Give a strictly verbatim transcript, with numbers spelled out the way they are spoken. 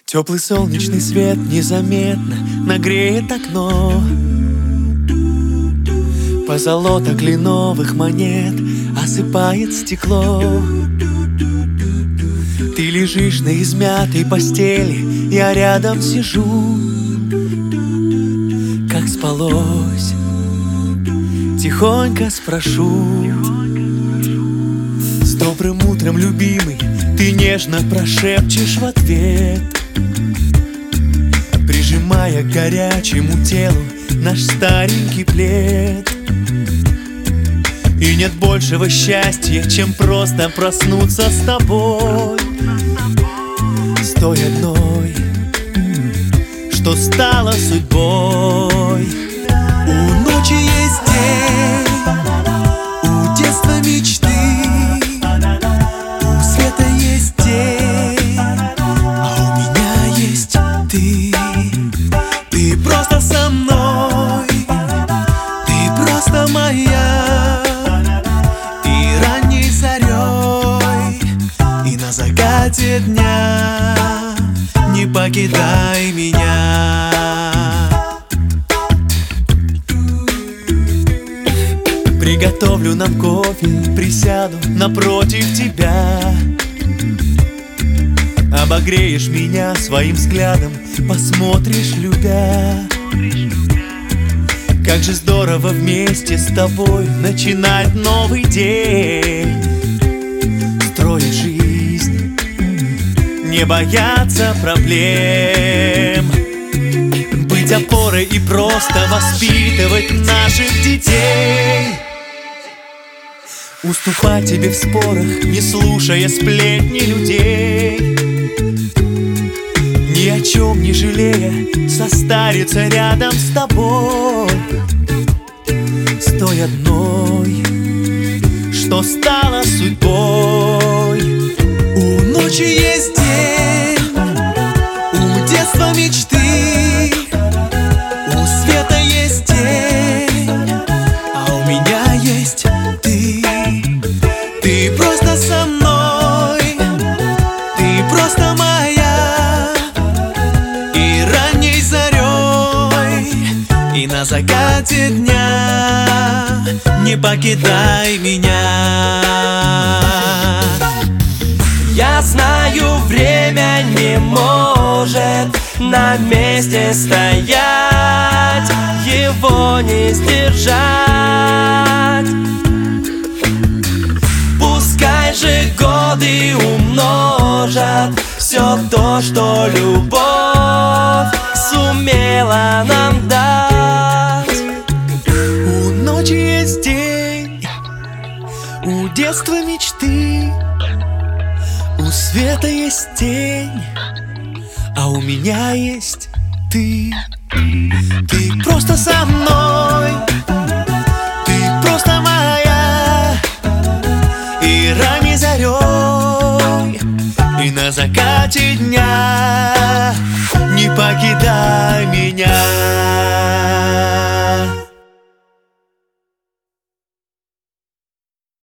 Теплый солнечный свет незаметно нагреет окно. Позолота кленовых монет осыпает стекло. Ты лежишь на измятой постели, я рядом сижу. Как спалось, тихонько спрошу: с добрым утром, любимый, ты нежно прошепчешь в ответ, прижимая к горячему телу наш старенький плед. И нет большего счастья, чем просто проснуться с тобой, с той одной, что стала судьбой. У ночи есть день, у детства мечты, у света есть день, а у меня есть ты. Ты просто со мной, ты просто моя. И ранней зарей, и на закате дня не покидай меня. Приготовлю нам кофе, присяду напротив тебя. Обогреешь меня своим взглядом, посмотришь, любя. Как же здорово вместе с тобой начинать новый день, строить жизнь, не бояться проблем, быть опорой и просто воспитывать наших детей. Уступать тебе в спорах, не слушая сплетни людей, ни о чем не жалея состариться рядом с тобой, с той одной, что стала судьбой. У ночи есть день, у детства мечты, у света есть день, а у меня есть ты. Ты просто со мной, ты просто моя. И ранней зарей, и на закате дня не покидай меня. Я знаю, время не может на месте стоять, его не сдержать. Пускай же годы умножат все то, что любовь сумела нам дать. У ночи есть день, у детства мечты, у света есть тень, а у меня есть ты. Ты просто со мной, ты просто моя. И ранней зарей, и на закате дня не покидай меня.